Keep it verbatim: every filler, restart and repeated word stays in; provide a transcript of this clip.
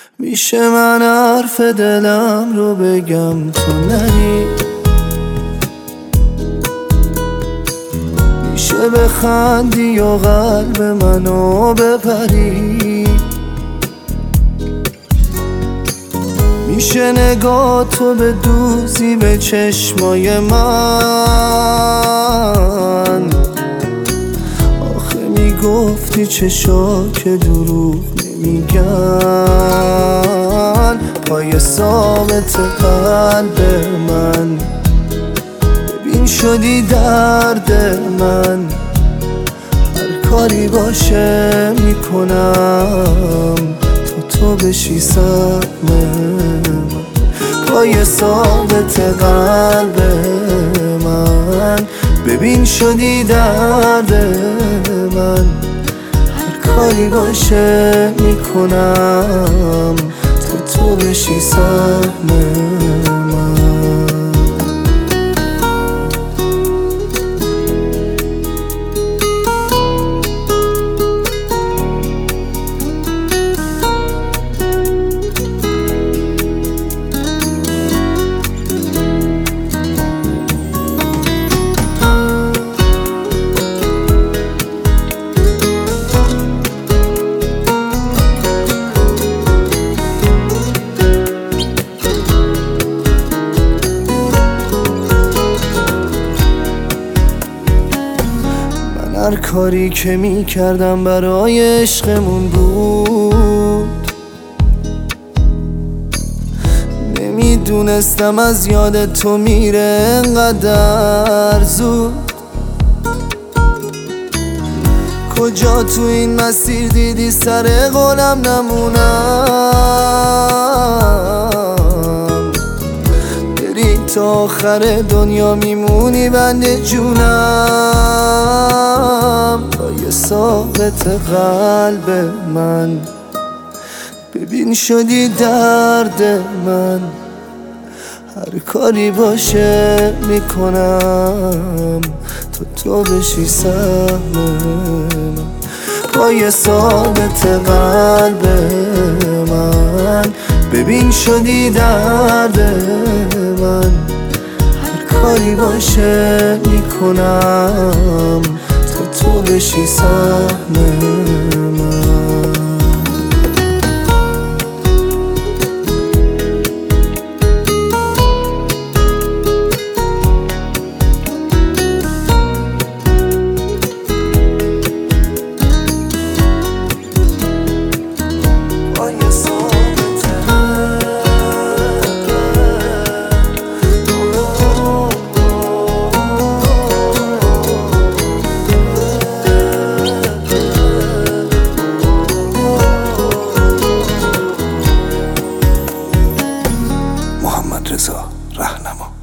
میشه من حرف دلم رو بگم تو نری، میشه بخندی و قلب منو بپری، میشه نگاه تو به دوزی به چشمای من. آخه میگفتی چشا که دروغ نمیگن، پای ثابت قلب من. ببین شدی درد من، هر کاری باشه میکنم تا تو بشی سهم من. پای ثابت قلب من، ببین شدی درد من، هر کاری باشه میکنم تا تو بشی سهم من. هر کاری که می کردم برای عشقمون بود، نمیدونستم از یاد تو میره انقدر زود. کجا تو این مسیر دیدی سر قولم نمونم، بری تا آخر دنیا میمونی بند جونم. پای ثابت قلب من، ببین شدی درد من، هر کاری باشه میکنم تا تو بشی سهم من. پای ثابت قلب من، ببین شدی درد من، هر کاری باشه میکنم تا تو بشی سهم من. محمد رضا رهنما.